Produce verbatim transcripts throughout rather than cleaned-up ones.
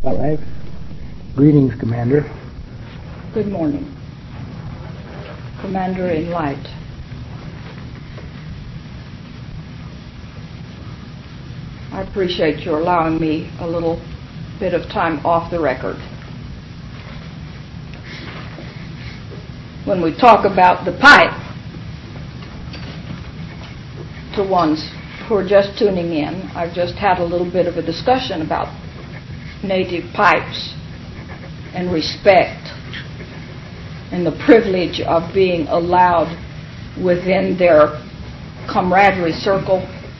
All right. Greetings, Commander. Good morning, Commander in Light. I appreciate you allowing me a little bit of time off the record. When we talk about the pipe, to ones who are just tuning in, I've just had a little bit of a discussion about native pipes and respect and the privilege of being allowed within their camaraderie circle,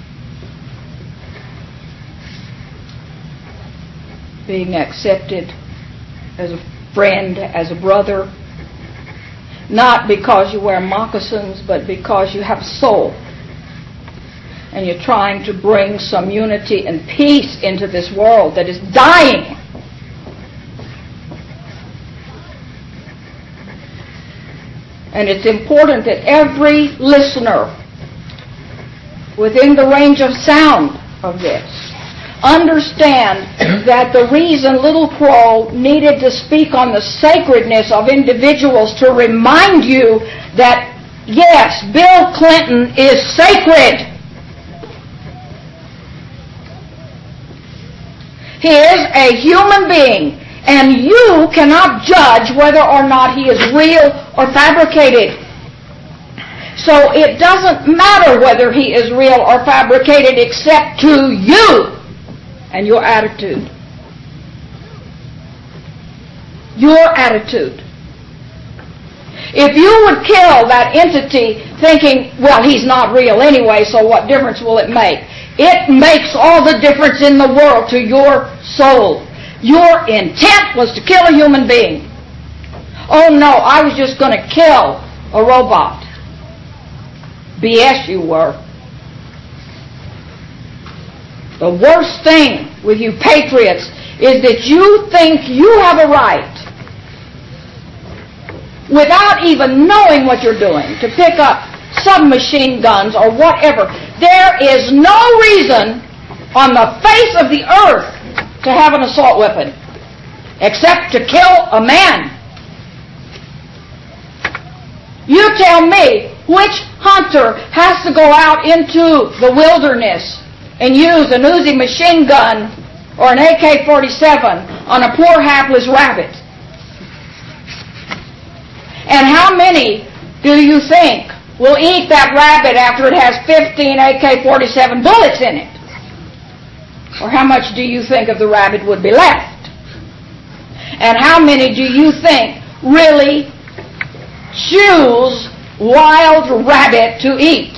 being accepted as a friend, as a brother, not because you wear moccasins, but because you have a soul and you're trying to bring some unity and peace into this world that is dying. And it's important that every listener within the range of sound of this understand that the reason Little Crow needed to speak on the sacredness of individuals to remind you that, yes, Bill Clinton is sacred. He is a human being, and you cannot judge whether or not he is real or fabricated. So it doesn't matter whether he is real or fabricated except to you and your attitude. Your attitude. If you would kill that entity thinking, well, he's not real anyway, so what difference will it make? It makes all the difference in the world to your soul. Your intent was to kill a human being. Oh no, I was just going to kill a robot. B S you were. The worst thing with you patriots is that you think you have a right, without even knowing what you're doing, to pick up submachine guns or whatever. There is no reason on the face of the earth to have an assault weapon except to kill a man. You tell me which hunter has to go out into the wilderness and use an Uzi machine gun or an A K forty-seven on a poor hapless rabbit. And how many do you think will eat that rabbit after it has fifteen A K forty-seven bullets in it? Or how much do you think of the rabbit would be left? And how many do you think really choose wild rabbit to eat?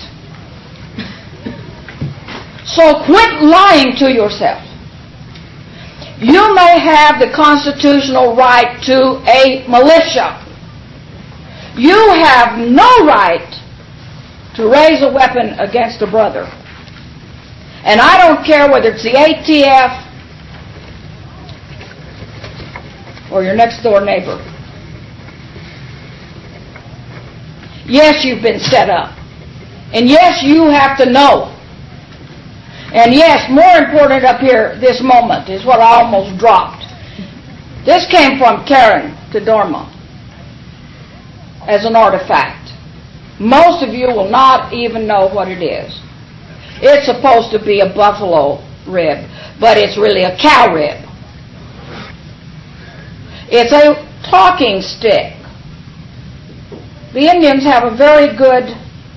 So quit lying to yourself. You may have the constitutional right to a militia. You have no right to raise a weapon against a brother. And I don't care whether it's the A T F or your next door neighbor. Yes, you've been set up. And yes, you have to know. And yes, more important up here this moment is what I almost dropped. This came from Karen to Dorma as an artifact. Most of you will not even know what it is. It's supposed to be a buffalo rib, but it's really a cow rib. It's a talking stick. The Indians have a very good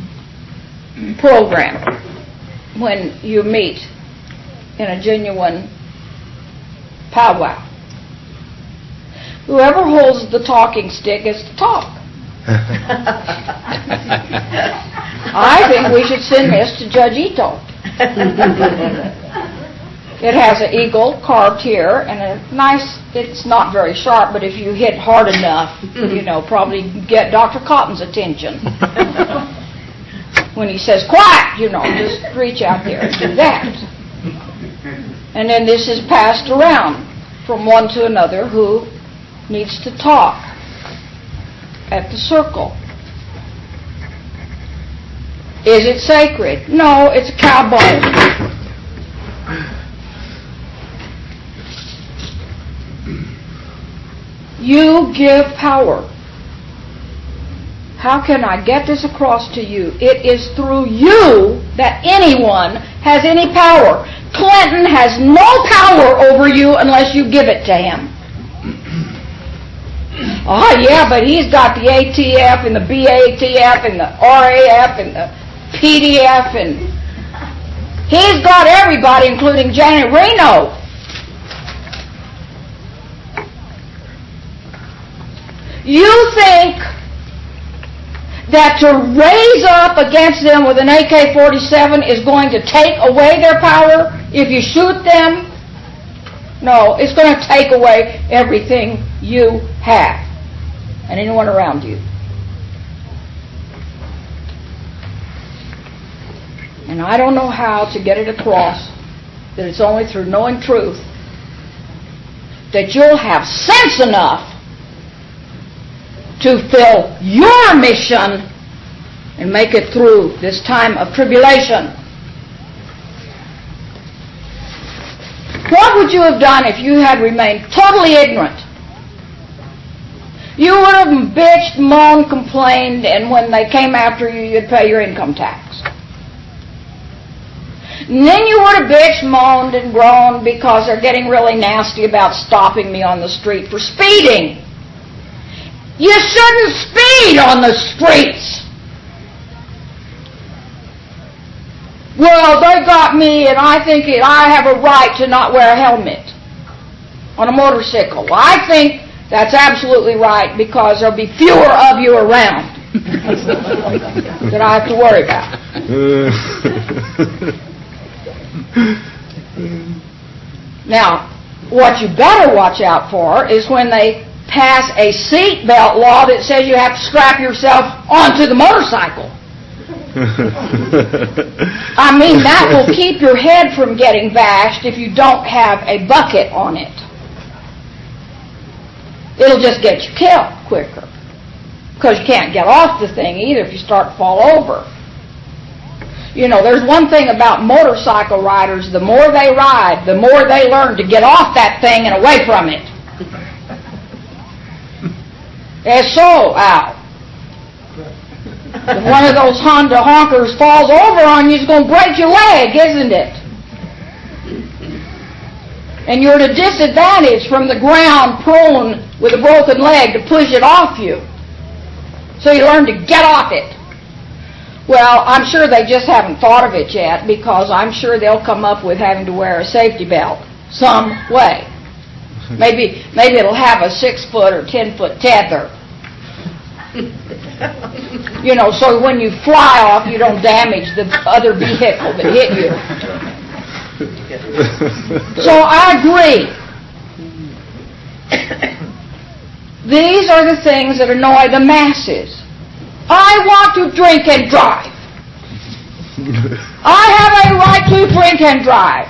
program when you meet in a genuine powwow. Whoever holds the talking stick gets to talk. I think we should send this to Judge Ito. It has an eagle carved here and a nice, it's not very sharp, but if you hit hard enough, you know, probably get Doctor Cotton's attention. When he says, quiet, you know, just reach out there and do that. And then this is passed around from one to another who needs to talk at the circle. Is it sacred? No, it's a cow bone. You give power. How can I get this across to you? It is through you that anyone has any power. Clinton has no power over you unless you give it to him. Oh, yeah, but he's got the A T F and the B A T F and the R A F and the P D F, and he's got everybody, including Janet Reno. You think that to raise up against them with an A K forty-seven is going to take away their power if you shoot them? No, it's going to take away everything you have and anyone around you. And I don't know how to get it across that it's only through knowing truth that you'll have sense enough to fill your mission and make it through this time of tribulation. What would you have done if you had remained totally ignorant? You would have bitched, moaned, complained, and when they came after you, you'd pay your income tax. And then you would have bitched, moaned, and groaned because they're getting really nasty about stopping me on the street for speeding. You shouldn't speed on the streets. Well, they got me, and I think it, I have a right to not wear a helmet on a motorcycle. Well, I think that's absolutely right because there'll be fewer of you around that I have to worry about. Now, what you better watch out for is when they pass a seat belt law that says you have to strap yourself onto the motorcycle. I mean, that will keep your head from getting bashed if you don't have a bucket on it. It'll just get you killed quicker because you can't get off the thing either if you start to fall over. You know, there's one thing about motorcycle riders. The more they ride, the more they learn to get off that thing and away from it. It's so out. If one of those Honda honkers falls over on you, it's going to break your leg, isn't it? And you're at a disadvantage from the ground prone with a broken leg to push it off you. So you learn to get off it. Well, I'm sure they just haven't thought of it yet because I'm sure they'll come up with having to wear a safety belt some way. Maybe maybe it'll have a six-foot or ten-foot tether. You know, so when you fly off, you don't damage the other vehicle that hit you. So I agree. These are the things that annoy the masses. I want to drink and drive. I have a right to drink and drive.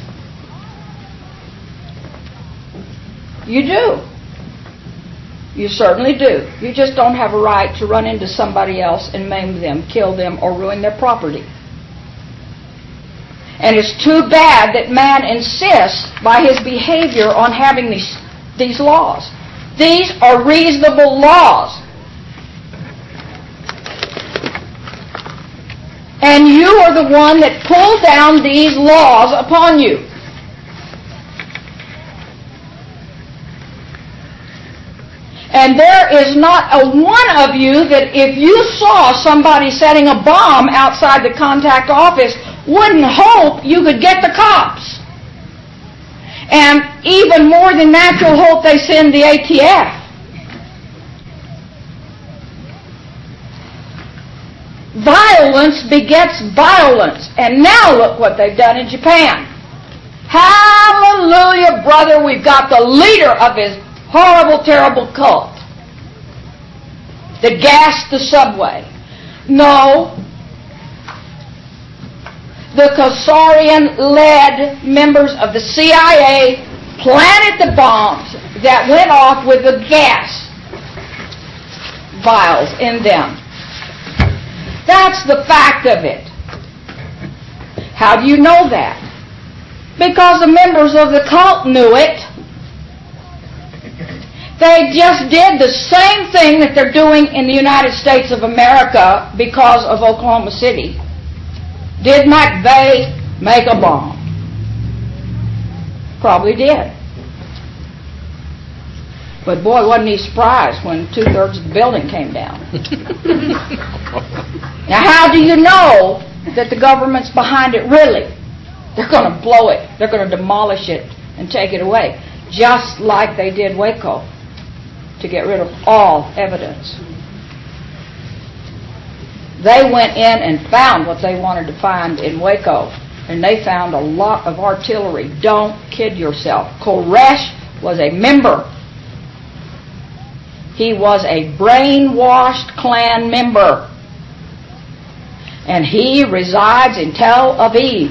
You do. You certainly do. You just don't have a right to run into somebody else and maim them, kill them, or ruin their property. And it's too bad that man insists by his behavior on having these, these laws. These are reasonable laws. And you are the one that pulled down these laws upon you. And there is not a one of you that if you saw somebody setting a bomb outside the contact office wouldn't hope you could get the cops. And even more than natural hope they send the A T F. Violence begets violence. And now look what they've done in Japan. Hallelujah, brother, we've got the leader of his horrible, terrible cult that gassed the subway. No. The Khazarian-led members of the C I A planted the bombs that went off with the gas vials in them. That's the fact of it. How do you know that? Because the members of the cult knew it. They just did the same thing that they're doing in the United States of America because of Oklahoma City. Did McVeigh make a bomb? Probably did. But boy, wasn't he surprised when two-thirds of the building came down. Now, how do you know that the government's behind it really? They're going to blow it. They're going to demolish it and take it away, just like they did Waco, to get rid of all evidence. They went in and found what they wanted to find in Waco, and they found a lot of artillery. Don't kid yourself. Koresh was a member. He was a brainwashed Klan member, and he resides in Tel Aviv.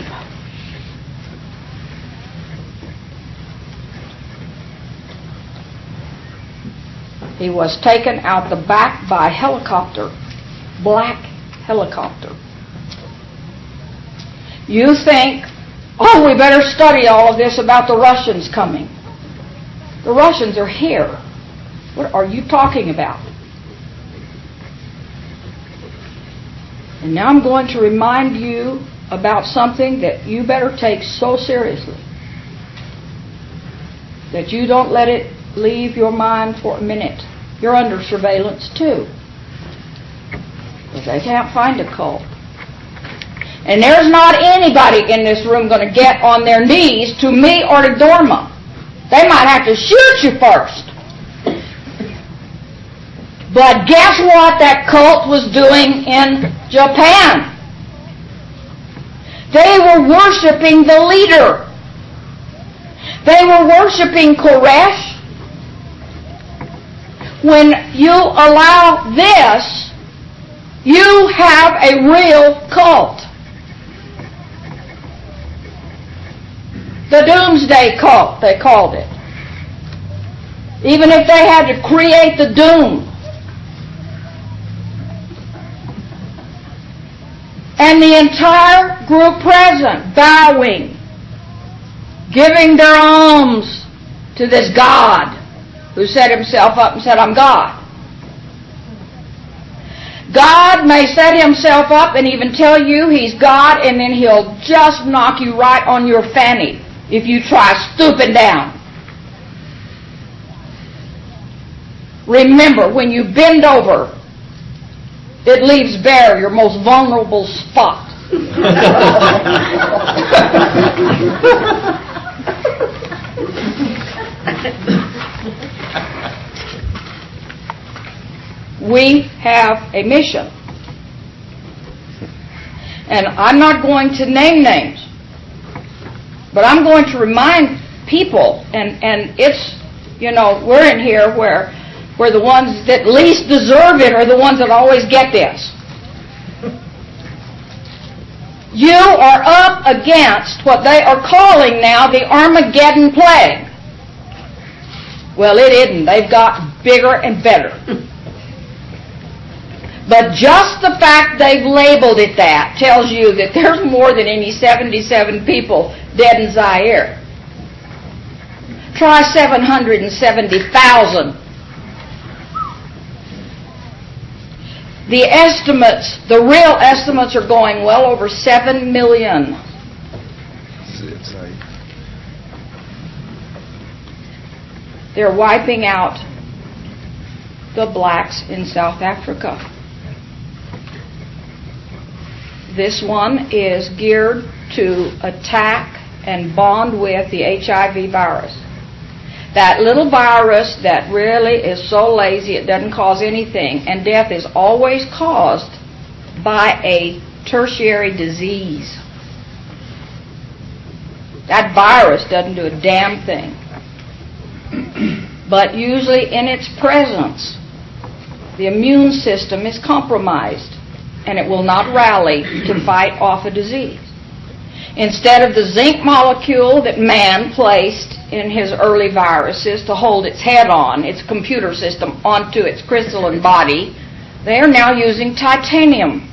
He was taken out the back by helicopter, black helicopter. You think, oh, we better study all of this about the Russians coming. The Russians are here. What are you talking about? And now I'm going to remind you about something that you better take so seriously that you don't let it leave your mind for a minute. You're under surveillance too, because they can't find a cult. And there's not anybody in this room going to get on their knees to me or to Dorma. They might have to shoot you first. But guess what that cult was doing in Japan? They were worshiping the leader. They were worshiping Koresh. When you allow this, you have a real cult. The Doomsday Cult, they called it. Even if they had to create the doom. And the entire group present, bowing, giving their alms to this God who set himself up and said, I'm God. God may set himself up and even tell you he's God, and then he'll just knock you right on your fanny if you try stooping down. Remember, when you bend over, it leaves bare your most vulnerable spot. We have a mission. And I'm not going to name names, but I'm going to remind people, and, and it's, you know, we're in here where where the ones that least deserve it are the ones that always get this. You are up against what they are calling now the Armageddon plague. Well, it isn't. They've got bigger and better. But just the fact they've labeled it that tells you that there's more than any seventy-seven people dead in Zaire. Try seven hundred seventy thousand. The estimates, the real estimates are going well over seven million. They're wiping out the blacks in South Africa. This one is geared to attack and bond with the H I V virus. That little virus that really is so lazy it doesn't cause anything, and death is always caused by a tertiary disease. That virus doesn't do a damn thing. But usually in its presence, the immune system is compromised, and it will not rally to fight off a disease. Instead of the zinc molecule that man placed in his early viruses to hold its head on, its computer system, onto its crystalline body, they are now using titanium.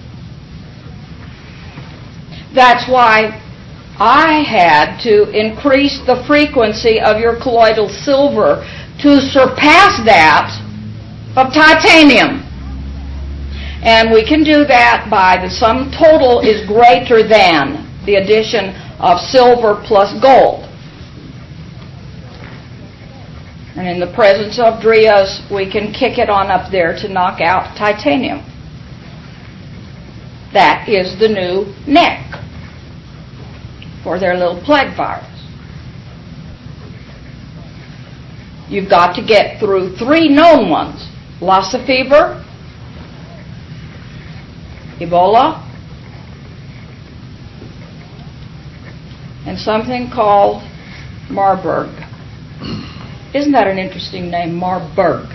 That's why I had to increase the frequency of your colloidal silver to surpass that of titanium. And we can do that by the sum total is greater than the addition of silver plus gold. And in the presence of Drias, we can kick it on up there to knock out titanium. That is the new N E C for their little plague virus. You've got to get through three known ones: Lassa fever, Ebola, and something called Marburg. Isn't that an interesting name, Marburg?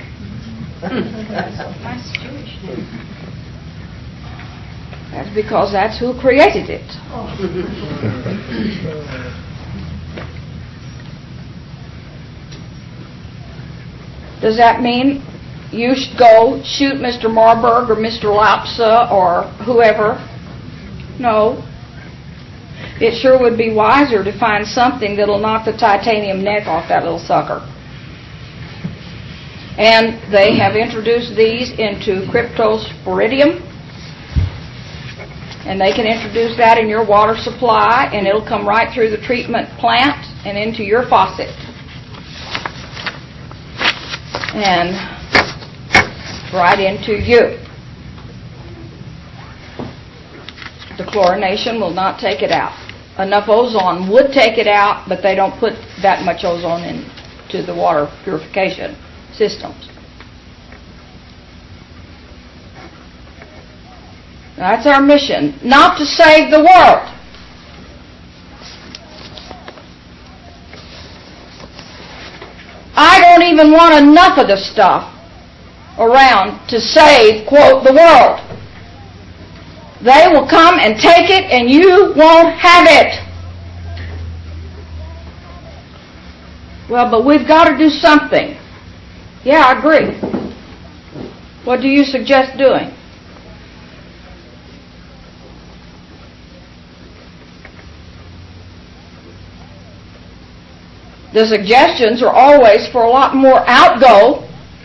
Nice Jewish name. That's because that's who created it. Does that mean you should go shoot Mister Marburg or Mister Lapsa or whoever? No. It sure would be wiser to find something that'll knock the titanium neck off that little sucker. And they have introduced these into cryptosporidium. And they can introduce that in your water supply, and it'll come right through the treatment plant and into your faucet. And right into you. The chlorination will not take it out. Enough ozone would take it out, but they don't put that much ozone into the water purification systems. That's our mission, not to save the world. I don't even want enough of the stuff around to save, quote, the world. They will come and take it, and you won't have it. Well, but we've got to do something. Yeah, I agree. What do you suggest doing? The suggestions are always for a lot more outgo.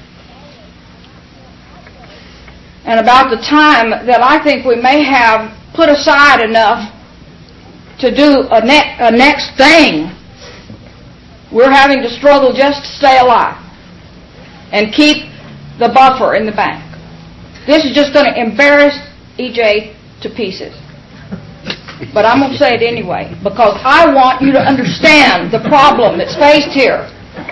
And about the time that I think we may have put aside enough to do a, ne- a next thing, we're having to struggle just to stay alive and keep the buffer in the bank. This is just going to embarrass E J to pieces. But I'm going to say it anyway, because I want you to understand the problem that's faced here.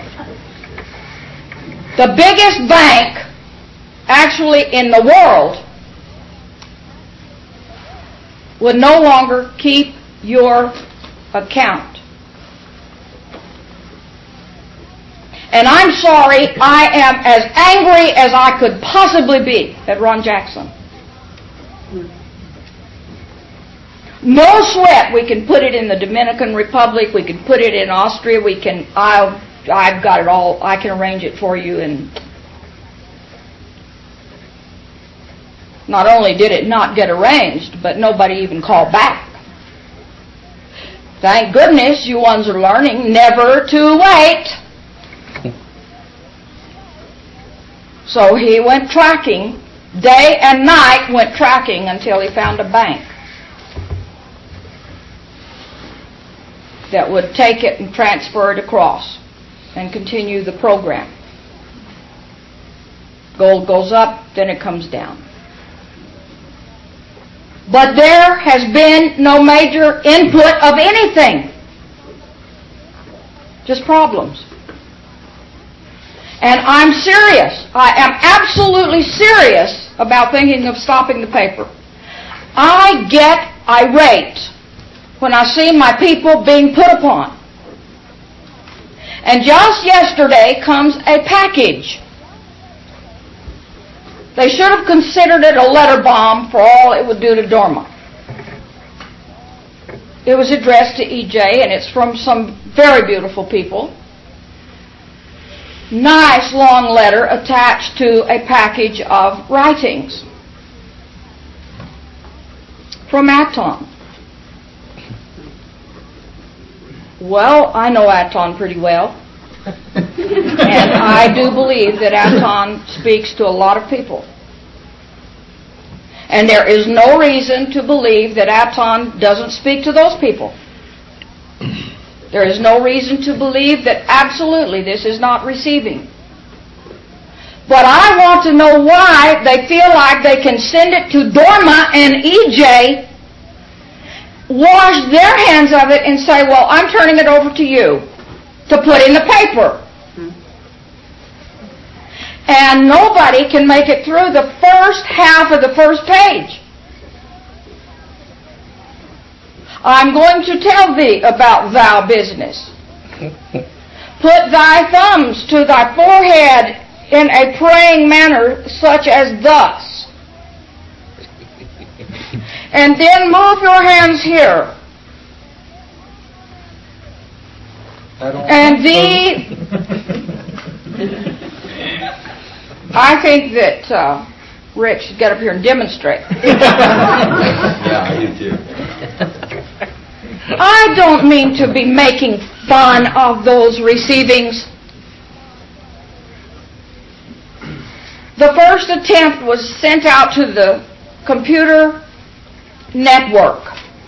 The biggest bank actually in the world would no longer keep your account. And I'm sorry, I am as angry as I could possibly be at Ron Jackson. No sweat, we can put it in the Dominican Republic, we can put it in Austria, we can, I'll, I've got it all, I can arrange it for you. And not only did it not get arranged, but nobody even called back. Thank goodness you ones are learning never to wait. So he went tracking, day and night went tracking until he found a bank that would take it and transfer it across and continue the program. Gold goes up, then it comes down. But there has been no major input of anything. Just problems. And I'm serious. I am absolutely serious about thinking of stopping the paper. I get irate when I see my people being put upon. And just yesterday comes a package. They should have considered it a letter bomb for all it would do to Dorma. It was addressed to E J, and it's from some very beautiful people. Nice long letter attached to a package of writings from Aton. Well, I know Aton pretty well. And I do believe that Aton speaks to a lot of people. And there is no reason to believe that Aton doesn't speak to those people. There is no reason to believe that absolutely this is not receiving. But I want to know why they feel like they can send it to Dorma and E J, wash their hands of it, and say, well, I'm turning it over to you to put in the paper. And nobody can make it through the first half of the first page. I'm going to tell thee about thou business. Put thy thumbs to thy forehead in a praying manner such as thus. And then move your hands here. And thee... I think that uh, Rick should get up here and demonstrate. Yeah, I do too. I don't mean to be making fun of those receivings. The first attempt was sent out to the computer network.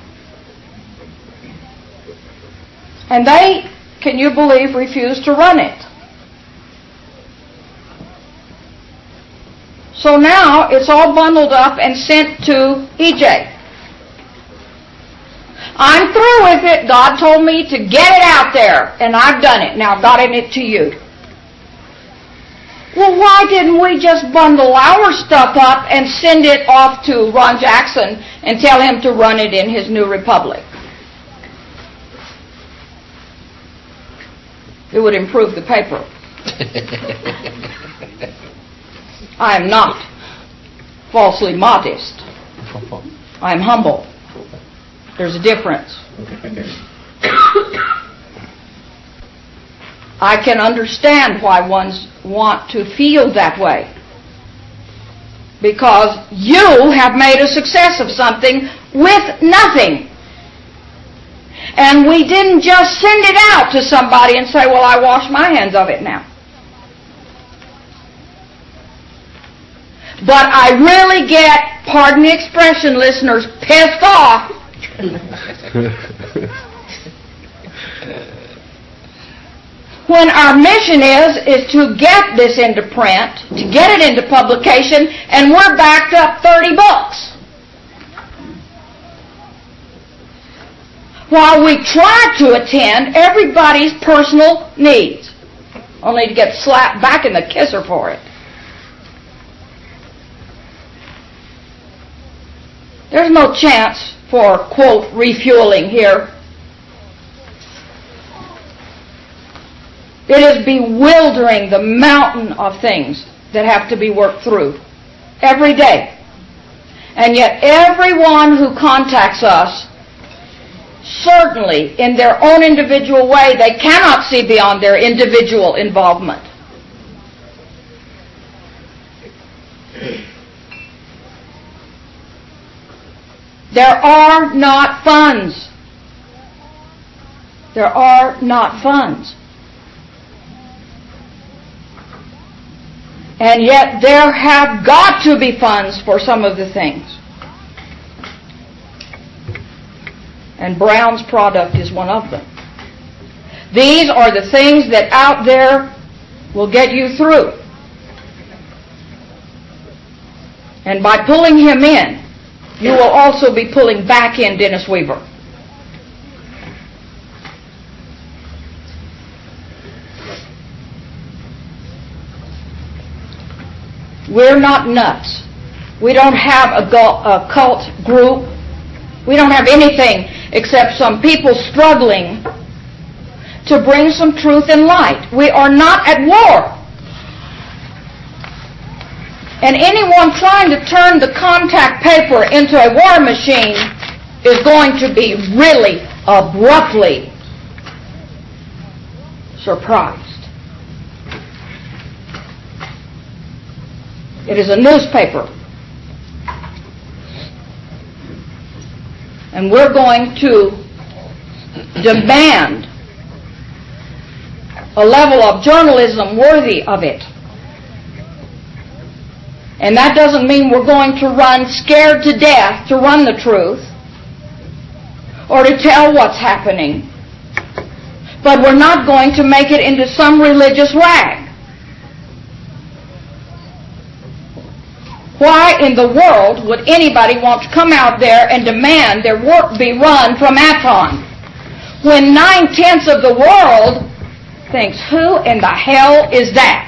And they, can you believe, refused to run it. So now it's all bundled up and sent to E J. I'm through with it. God told me to get it out there, and I've done it. Now I've gotten it to you. Well, why didn't we just bundle our stuff up and send it off to Ron Jackson and tell him to run it in his New Republic? It would improve the paper. I am not falsely modest. I am humble. There's a difference. I can understand why ones want to feel that way. Because you have made a success of something with nothing. And we didn't just send it out to somebody and say, well, I wash my hands of it now. But I really get, pardon the expression, listeners, pissed off when our mission is, is to get this into print, to get it into publication, and we're backed up thirty books. While we try to attend everybody's personal needs, only to get slapped back in the kisser for it. There's no chance for, quote, refueling here. It is bewildering, the mountain of things that have to be worked through every day. And yet everyone who contacts us, certainly in their own individual way, they cannot see beyond their individual involvement. There are not funds. There are not funds. And yet there have got to be funds for some of the things. And Brown's product is one of them. These are the things that out there will get you through. And by pulling him in, you will also be pulling back in Dennis Weaver. We're not nuts. We don't have a cult group. We don't have anything except some people struggling to bring some truth and light. We are not at war. And anyone trying to turn the contact paper into a war machine is going to be really abruptly surprised. It is a newspaper. And we're going to demand a level of journalism worthy of it. And that doesn't mean we're going to run scared to death to run the truth or to tell what's happening. But we're not going to make it into some religious rag. Why in the world would anybody want to come out there and demand their work be run from Aton when nine-tenths of the world thinks, who in the hell is that?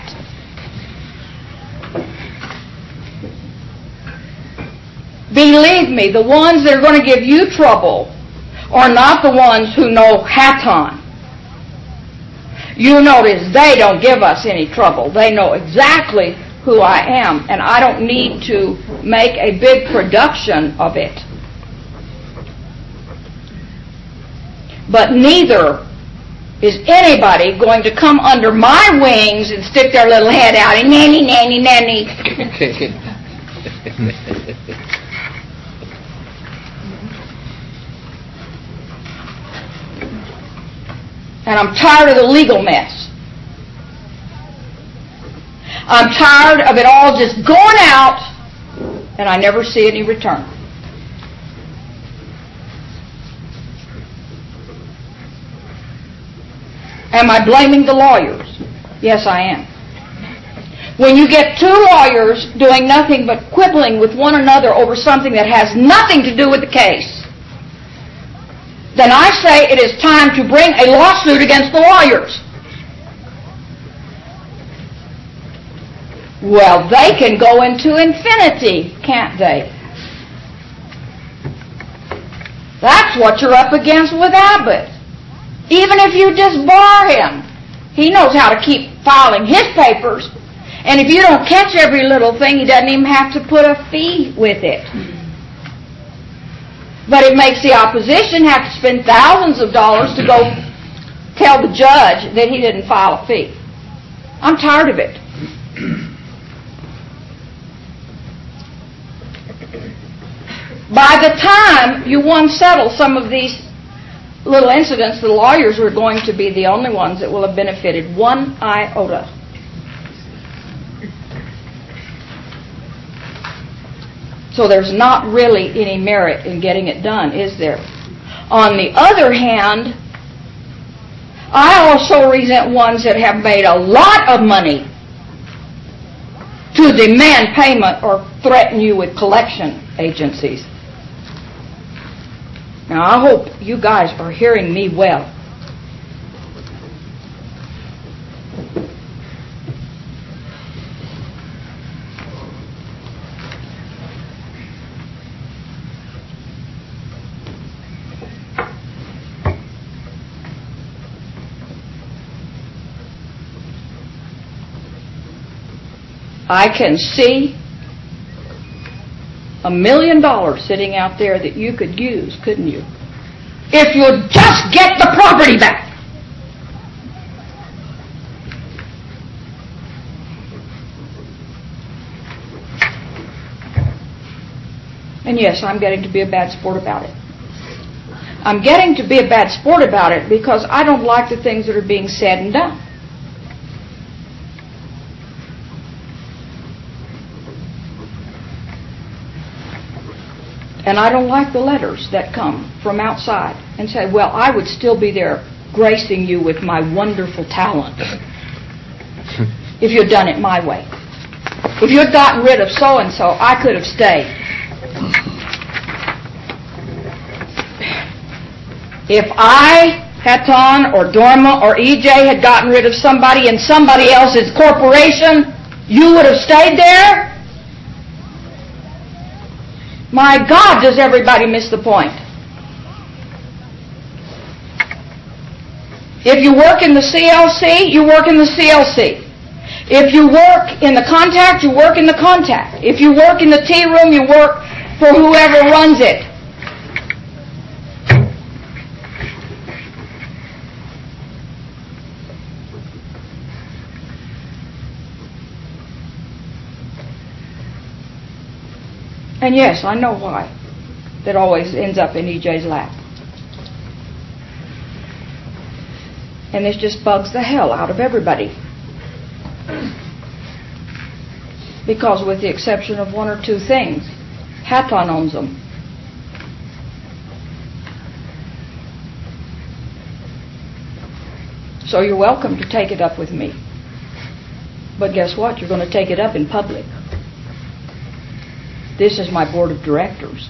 Believe me, the ones that are going to give you trouble are not the ones who know Haton. You notice they don't give us any trouble. They know exactly who I am, and I don't need to make a big production of it. But neither is anybody going to come under my wings and stick their little head out and nanny, nanny, nanny. And I'm tired of the legal mess. I'm tired of it all just going out, and I never see any return. Am I blaming the lawyers? Yes, I am. When you get two lawyers doing nothing but quibbling with one another over something that has nothing to do with the case, then I say it is time to bring a lawsuit against the lawyers. Well, they can go into infinity, can't they? That's what you're up against with Abbott. Even if you just bar him, he knows how to keep filing his papers. And if you don't catch every little thing, he doesn't even have to put a fee with it. But it makes the opposition have to spend thousands of dollars to go tell the judge that he didn't file a fee. I'm tired of it. By the time you want to settle some of these little incidents, the lawyers are going to be the only ones that will have benefited one iota. So there's not really any merit in getting it done, is there? On the other hand, I also resent ones that have made a lot of money to demand payment or threaten you with collection agencies. Now, I hope you guys are hearing me well. I can see a million dollars sitting out there that you could use, couldn't you? If you'd just get the property back. And yes, I'm getting to be a bad sport about it. I'm getting to be a bad sport about it because I don't like the things that are being said and done. And I don't like the letters that come from outside and say, well, I would still be there gracing you with my wonderful talent if you'd done it my way. If you'd gotten rid of so-and-so, I could have stayed. If I, Haton, or Dorma, or E J had gotten rid of somebody in somebody else's corporation, you would have stayed there? My God, does everybody miss the point? If you work in the C L C, you work in the C L C. If you work in the contact, you work in the contact. If you work in the tea room, you work for whoever runs it. And yes, I know why. That always ends up in E J's lap. And this just bugs the hell out of everybody. Because with the exception of one or two things, Hatton owns them. So you're welcome to take it up with me. But guess what? You're going to take it up in public. This is my board of directors.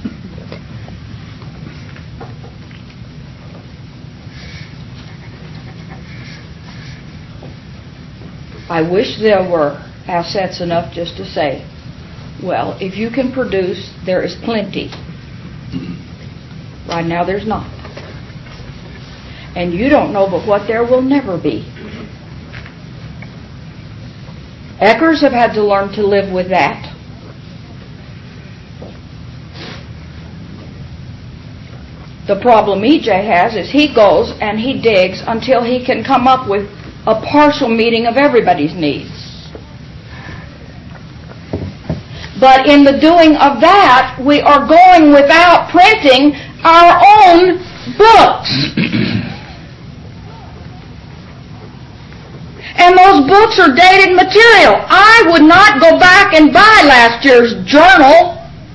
I wish there were assets enough just to say, well, if you can produce, there is plenty. Right now there's not. And you don't know but what there will never be. Eckers have had to learn to live with that. The problem E J has is he goes and he digs until he can come up with a partial meeting of everybody's needs. But in the doing of that, we are going without printing our own books. And those books are dated material. I would not go back and buy last year's journal.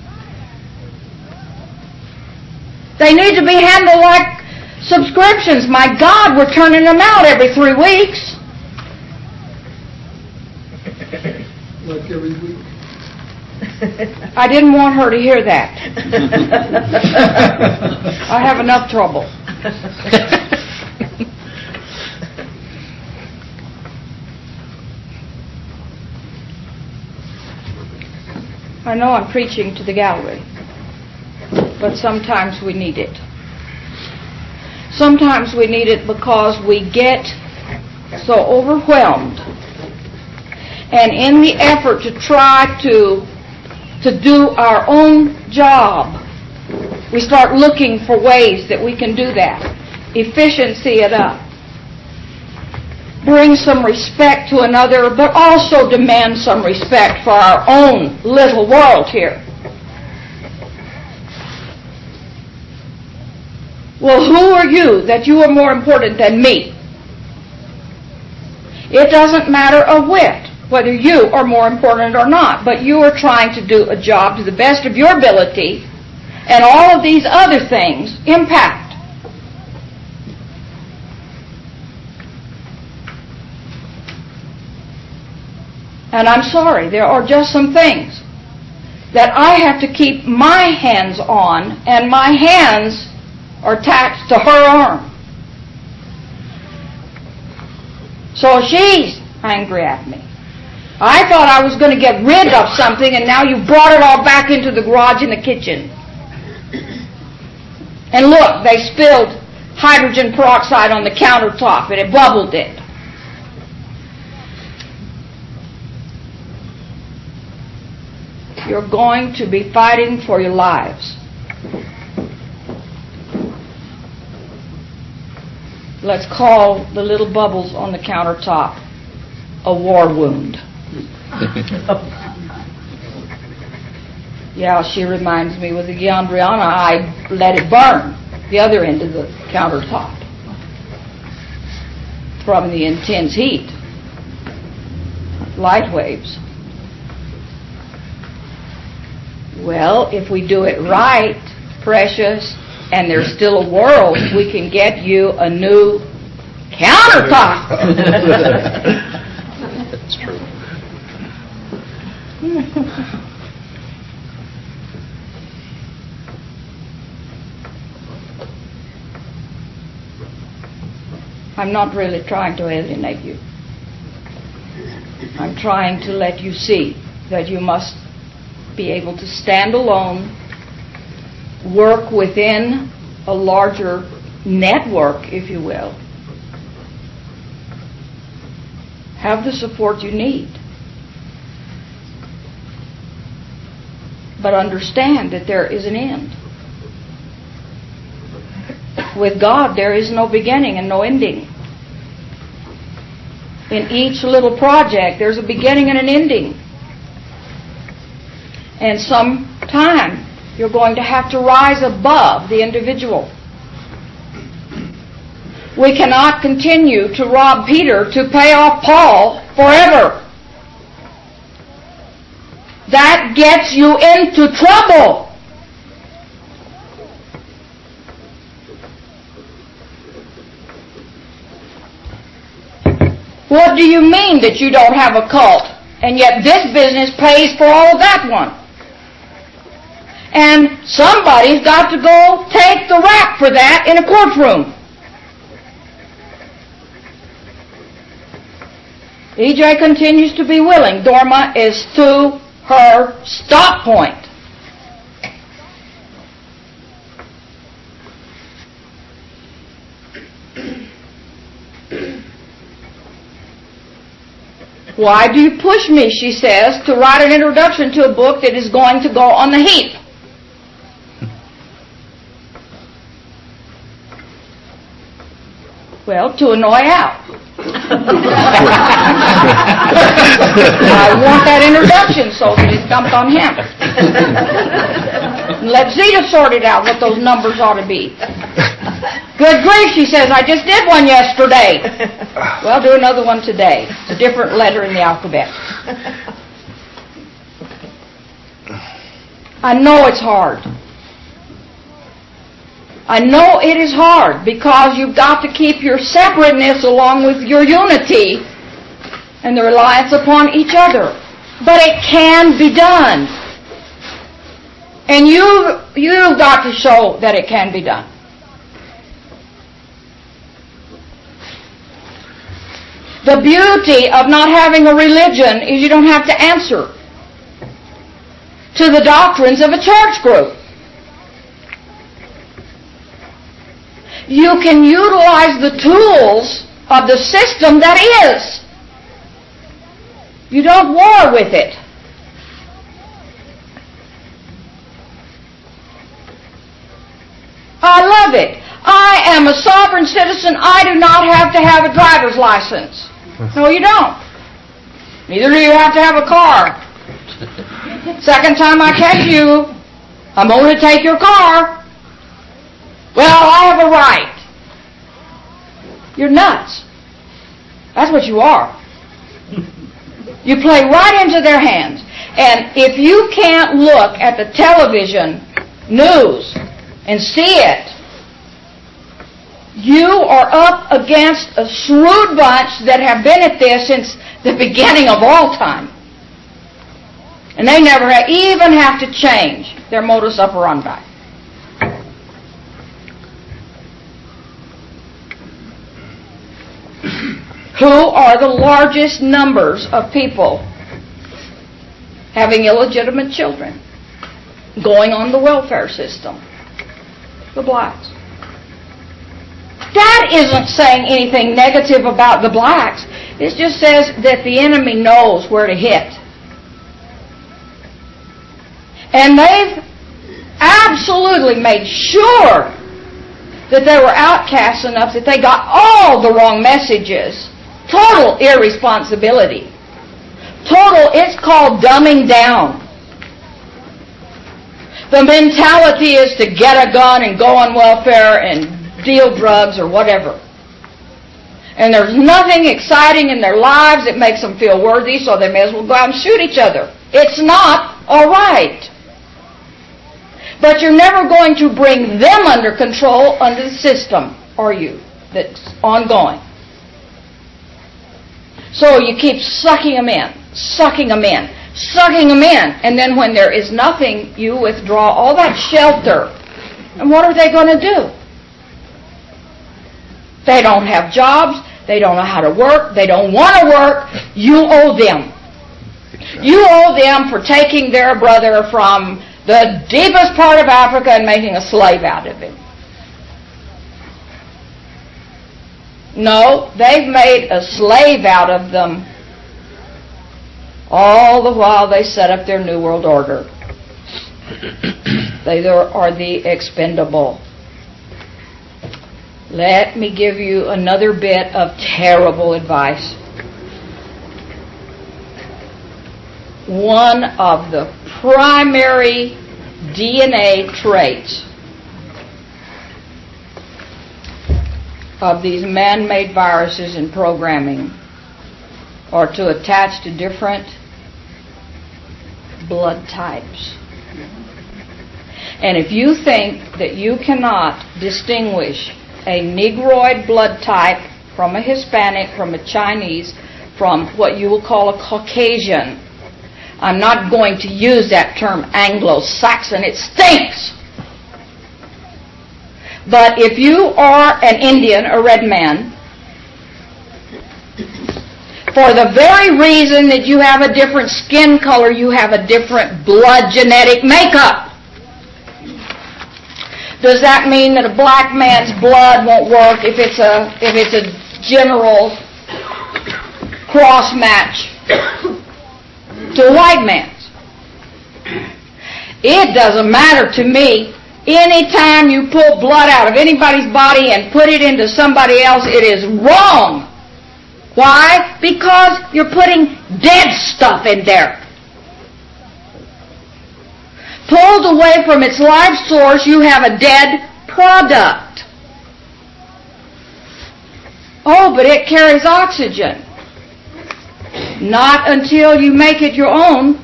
They need to be handled like subscriptions. My God, we're turning them out every three weeks. Like every week. I didn't want her to hear that. I have enough trouble. I know I'm preaching to the gallery, but sometimes we need it. Sometimes we need it because we get so overwhelmed. And in the effort to try to, to do our own job, we start looking for ways that we can do that. Efficiency it up. Bring some respect to another, but also demand some respect for our own little world here. Well, who are you that you are more important than me? It doesn't matter a whit whether you are more important or not, but you are trying to do a job to the best of your ability, and all of these other things impact. And I'm sorry, there are just some things that I have to keep my hands on, and my hands are attached to her arm. So she's angry at me. I thought I was going to get rid of something, and now you brought it all back into the garage and the kitchen. And look, they spilled hydrogen peroxide on the countertop, and it bubbled it. You're going to be fighting for your lives. Let's call the little bubbles on the countertop a war wound. Yeah, she reminds me with the Yandriana, I let it burn the other end of the countertop from the intense heat. Light waves. Well, if we do it right, precious, and there's still a world, we can get you a new countertop. That's true. I'm not really trying to alienate you. I'm trying to let you see that you must be able to stand alone, work within a larger network, if you will. Have the support you need. But understand that there is an end. With God, there is no beginning and no ending. In each little project, there's a beginning and an ending. And sometime you're going to have to rise above the individual. We cannot continue to rob Peter to pay off Paul forever. That gets you into trouble. What do you mean that you don't have a cult, and yet this business pays for all of that one? And somebody's got to go take the rap for that in a courtroom. E J continues to be willing. Dorma is to her stop point. Why do you push me, she says, to write an introduction to a book that is going to go on the heap? Well, to annoy Al. I want that introduction so that it's dumped on him. Let Zeta sort it out what those numbers ought to be. Good grief, she says, I just did one yesterday. Well, do another one today. It's a different letter in the alphabet. I know it's hard. I know it is hard because you've got to keep your separateness along with your unity and the reliance upon each other. But it can be done. And you, you've got to show that it can be done. The beauty of not having a religion is you don't have to answer to the doctrines of a church group. You can utilize the tools of the system that is. You don't war with it. I love it. I am a sovereign citizen. I do not have to have a driver's license. No, you don't. Neither do you have to have a car. Second time I catch you, I'm going to take your car. Well, I have a right. You're nuts. That's what you are. You play right into their hands. And if you can't look at the television news and see it, you are up against a shrewd bunch that have been at this since the beginning of all time. And they never even have to change their modus operandi. Who are the largest numbers of people having illegitimate children going on the welfare system? The blacks. That isn't saying anything negative about the blacks. It just says that the enemy knows where to hit. And they've absolutely made sure that they were outcasts enough that they got all the wrong messages. Total irresponsibility. Total, it's called dumbing down. The mentality is to get a gun and go on welfare and deal drugs or whatever. And there's nothing exciting in their lives that makes them feel worthy, so they may as well go out and shoot each other. It's not all right. But you're never going to bring them under control under the system, are you? That's ongoing. So you keep sucking them in, sucking them in, sucking them in. And then when there is nothing, you withdraw all that shelter. And what are they going to do? They don't have jobs. They don't know how to work. They don't want to work. You owe them. You owe them for taking their brother from the deepest part of Africa and making a slave out of him. No, they've made a slave out of them all the while they set up their New World Order. They are the expendable. Let me give you another bit of terrible advice. One of the primary D N A traits of these man-made viruses and programming are to attach to different blood types. And if you think that you cannot distinguish a Negroid blood type from a Hispanic, from a Chinese, from what you will call a Caucasian, I'm not going to use that term Anglo-Saxon. It stinks. But if you are an Indian, a red man, for the very reason that you have a different skin color, you have a different blood genetic makeup. Does that mean that a black man's blood won't work if it's a if it's a general cross match to a white man's? It doesn't matter to me. Anytime you pull blood out of anybody's body and put it into somebody else, it is wrong. Why? Because you're putting dead stuff in there. Pulled away from its life source, you have a dead product. Oh, but it carries oxygen. Not until you make it your own.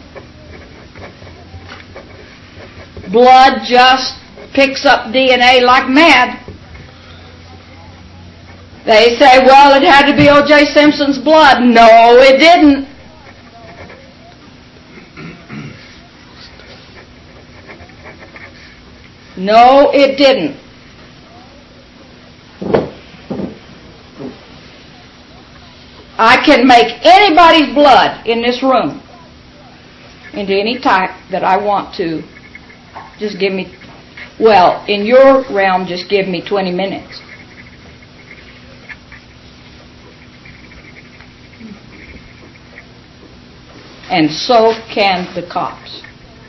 Blood just picks up D N A like mad. They say, well, it had to be O J Simpson's blood. No, it didn't. No, it didn't. I can make anybody's blood in this room into any type that I want to. Just give me, well, in your realm, just give me twenty minutes. And so can the cops.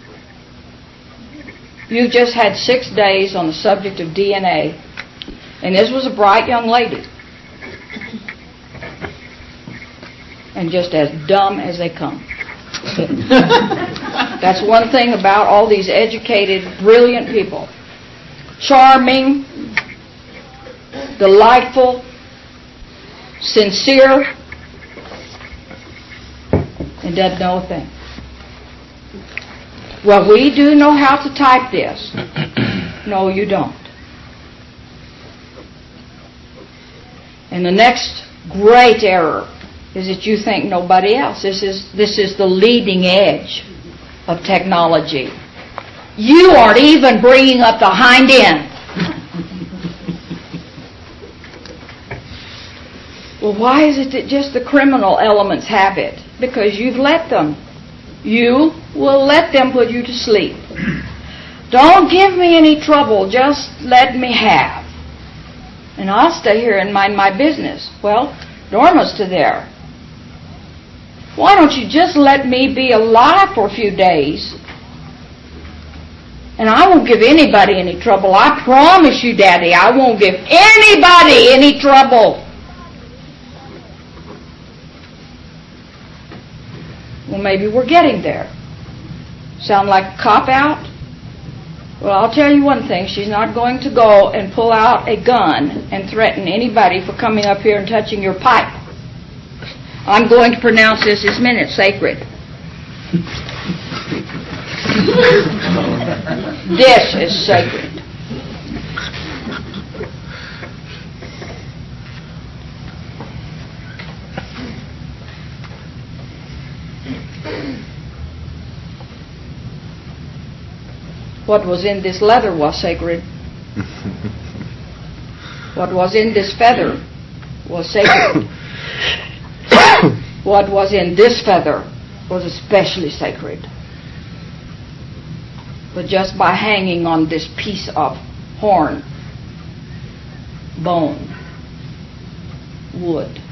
You just had six days on the subject of D N A, and this was a bright young lady. And just as dumb as they come. That's one thing about all these educated, brilliant people. Charming, delightful, sincere, and doesn't know a thing. Well, we do know how to type this. No, you don't. And the next great error is that you think nobody else. This is this is the leading edge of technology. You aren't even bringing up the hind end. Well, why is it that just the criminal elements have it? Because you've let them. You will let them put you to sleep. Don't give me any trouble. Just let me have. And I'll stay here and mind my business. Well, Norma's to there. Why don't you just let me be alive for a few days? And I won't give anybody any trouble. I promise you, Daddy, I won't give anybody any trouble. Well, maybe we're getting there. Sound like a cop-out? Well, I'll tell you one thing. She's not going to go and pull out a gun and threaten anybody for coming up here and touching your pipe. I'm going to pronounce this this minute sacred. This is sacred. What was in this leather was sacred. What was in this feather was sacred. What was in this feather was especially sacred. But just by hanging on this piece of horn, bone, wood,